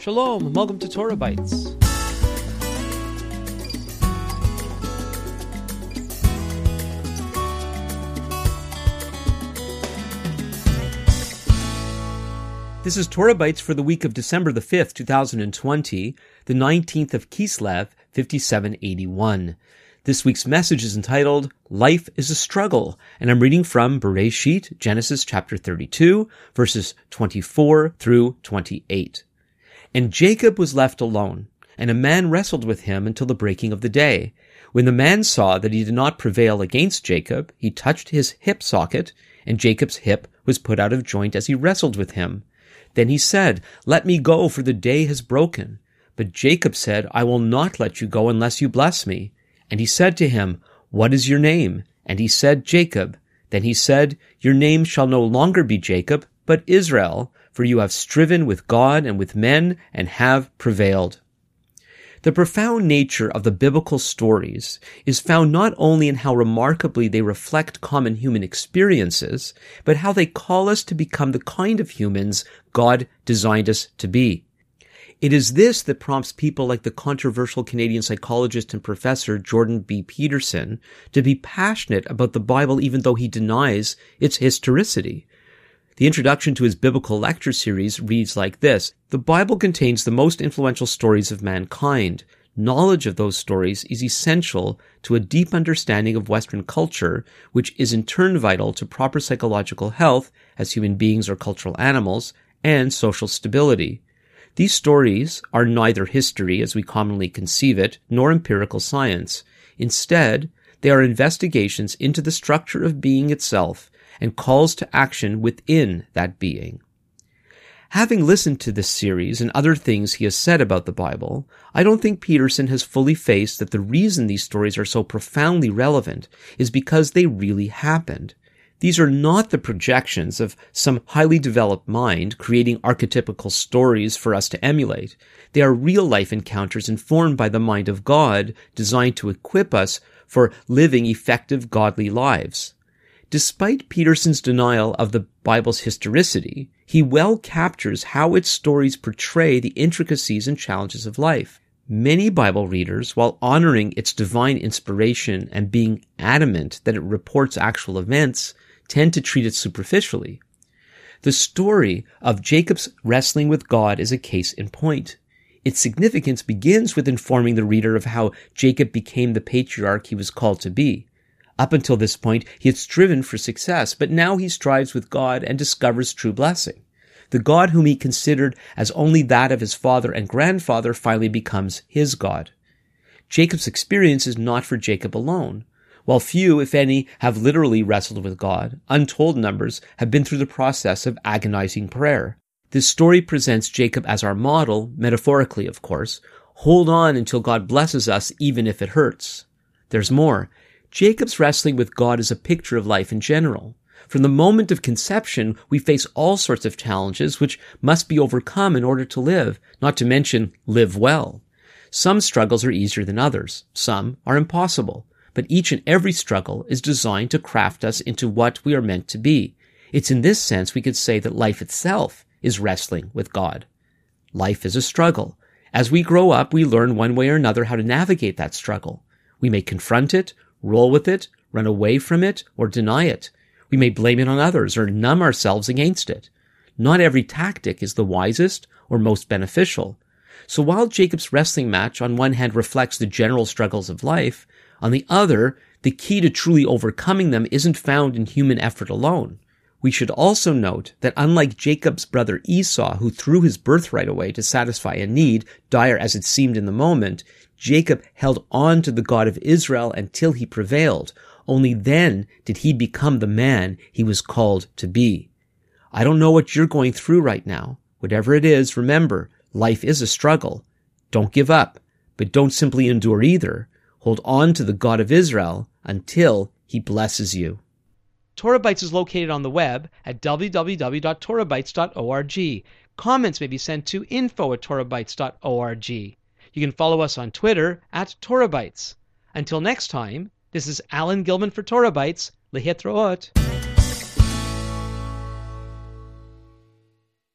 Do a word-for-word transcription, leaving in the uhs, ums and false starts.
Shalom, and welcome to Torah Bites. This is Torah Bites for the week of December the fifth, two thousand twenty, the nineteenth of Kislev, fifty-seven eighty-one. This week's message is entitled, Life is a Struggle, and I'm reading from Bereshit, Genesis chapter thirty-two, verses twenty-four through twenty-eight. And Jacob was left alone, and a man wrestled with him until the breaking of the day. When the man saw that he did not prevail against Jacob, he touched his hip socket, and Jacob's hip was put out of joint as he wrestled with him. Then he said, Let me go, for the day has broken. But Jacob said, I will not let you go unless you bless me. And he said to him, What is your name? And he said, Jacob. Then he said, Your name shall no longer be Jacob, but Israel, for you have striven with God and with men, and have prevailed. The profound nature of the biblical stories is found not only in how remarkably they reflect common human experiences, but how they call us to become the kind of humans God designed us to be. It is this that prompts people like the controversial Canadian psychologist and professor Jordan B. Peterson to be passionate about the Bible even though he denies its historicity. The introduction to his biblical lecture series reads like this: The Bible contains the most influential stories of mankind. Knowledge of those stories is essential to a deep understanding of Western culture, which is in turn vital to proper psychological health as human beings or cultural animals, and social stability. These stories are neither history as we commonly conceive it, nor empirical science. Instead, they are investigations into the structure of being itself and calls to action within that being. Having listened to this series and other things he has said about the Bible, I don't think Peterson has fully faced that the reason these stories are so profoundly relevant is because they really happened. These are not the projections of some highly developed mind creating archetypical stories for us to emulate. They are real-life encounters informed by the mind of God, designed to equip us for living effective godly lives. Despite Peterson's denial of the Bible's historicity, he well captures how its stories portray the intricacies and challenges of life. Many Bible readers, while honoring its divine inspiration and being adamant that it reports actual events, tend to treat it superficially. The story of Jacob's wrestling with God is a case in point. Its significance begins with informing the reader of how Jacob became the patriarch he was called to be. Up until this point, he had striven for success, but now he strives with God and discovers true blessing. The God whom he considered as only that of his father and grandfather finally becomes his God. Jacob's experience is not for Jacob alone. While few, if any, have literally wrestled with God, untold numbers have been through the process of agonizing prayer. This story presents Jacob as our model, metaphorically, of course. Hold on until God blesses us, even if it hurts. There's more. Jacob's wrestling with God is a picture of life in general. From the moment of conception, we face all sorts of challenges which must be overcome in order to live, not to mention live well. Some struggles are easier than others. Some are impossible. But each and every struggle is designed to craft us into what we are meant to be. It's in this sense we could say that life itself is wrestling with God. Life is a struggle. As we grow up, we learn one way or another how to navigate that struggle. We may confront it, roll with it, run away from it, or deny it. We may blame it on others or numb ourselves against it. Not every tactic is the wisest or most beneficial. So while Jacob's wrestling match on one hand reflects the general struggles of life, on the other, the key to truly overcoming them isn't found in human effort alone. We should also note that unlike Jacob's brother Esau, who threw his birthright away to satisfy a need, dire as it seemed in the moment, Jacob held on to the God of Israel until he prevailed. Only then did he become the man he was called to be. I don't know what you're going through right now. Whatever it is, remember, life is a struggle. Don't give up, but don't simply endure either. Hold on to the God of Israel until he blesses you. Torah Bites is located on the web at w w w dot torah bites dot org. Comments may be sent to info at torah bites dot org. You can follow us on Twitter at Torah Bites. Until next time, this is Alan Gilman for Torah Bites. Lehitraot.